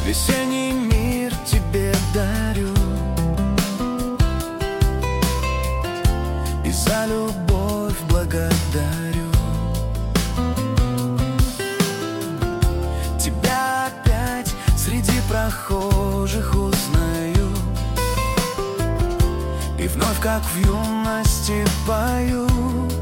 Весенний мир тебе дарю, и за любовь благодарю. Тебя опять среди прохожих узнаю, и вновь, как в юности, пою.